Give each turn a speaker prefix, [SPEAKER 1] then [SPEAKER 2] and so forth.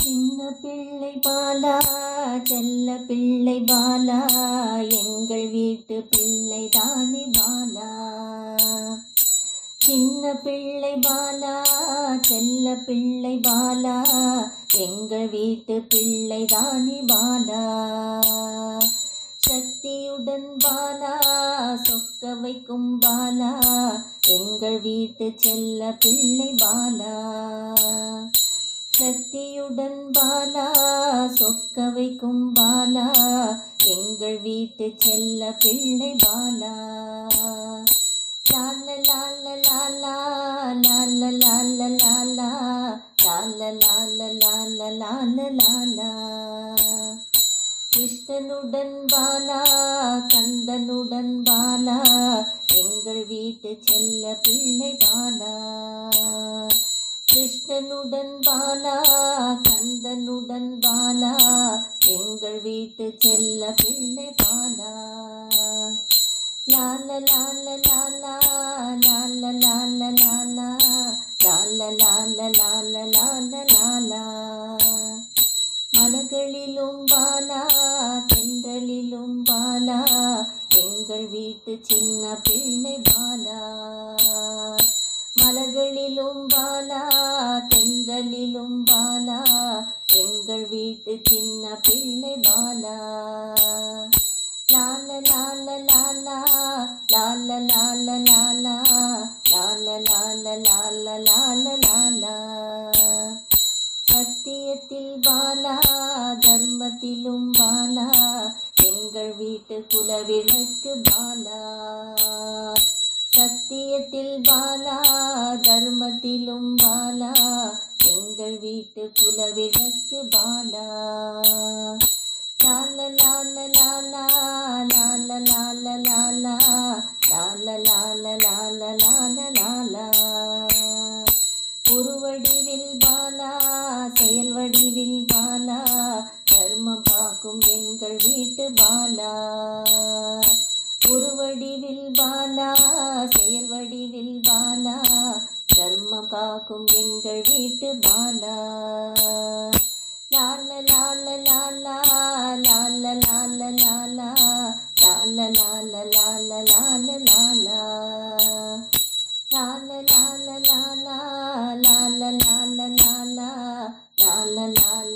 [SPEAKER 1] சின்ன பிள்ளை பாலா, செல்ல பிள்ளை பாலா, எங்கள் வீட்டு பிள்ளை தானே பாலா. சின்ன பிள்ளை பாலா, செல்ல பிள்ளை பாலா, எங்கள் வீட்டு பிள்ளை தானே பாலா. சக்தியுடன் பாலா, சொக்க வைக்கும் பாலா, எங்கள் வீட்டு செல்ல பிள்ளை பாலா. சக்தியுடன் பாலா, சொக்க வைக்கும் பாலா, எங்கள் வீட்டு செல்ல பிள்ளை பாலா. லால லால லாலா, லால லால லாலா, லால லால லால லால லாலா. கிருஷ்ணனுடன் பாலா, கந்தனுடன் பாலா, எங்கள் வீட்டு செல்ல பிள்ளை பாலா. கிருஷ்ணனுடன் பாலா, கந்தனுடன் பாலா, எங்கள் வீட்டு செல்ல பிள்ளை பாலா. லால லால லாலா, லால லால லாலா, லால லால லால லால லாலா. மலர்களிலும் பாலா, தென்றலிலும் பாலா, எங்கள் வீட்டு சின்ன பிள்ளை பாலா. மலர்களிலும் பாலா, தென்றலிலும் பாலா, எங்கள் வீட்டு சின்ன பிள்ளை பாலா. லால லால லாலா, லால லால லாலா, லால லால லால லால லாலா. சத்தியத்தில் பாலா, தர்மத்திலும் பாலா, எங்கள் வீட்டு குலவிளக்கு பாலா. சத்தியத்தில் பாலா, தர்மத்திலும் பாலா, எங்கள் வீட்டு குலவிளக்கு பாலா. லால லால லாலா, லால லால லாலா, லால லால லால லால லாலா. உருவடிவில் பாலா, செயல் வடிவில் பாலா, தர்மம் காக்கும் எங்கள் வீட்டு பாலா. உருவடிவில் பாலா, செயல் வடிவில் பாலா, தர்மம் காக்கும் எங்கள் வீட்டு பாலா. லால லால லாலா, லால லால லாலா, லால லால லால லால லாலா. லால லால லாலா, லால லால லாலா, லால லால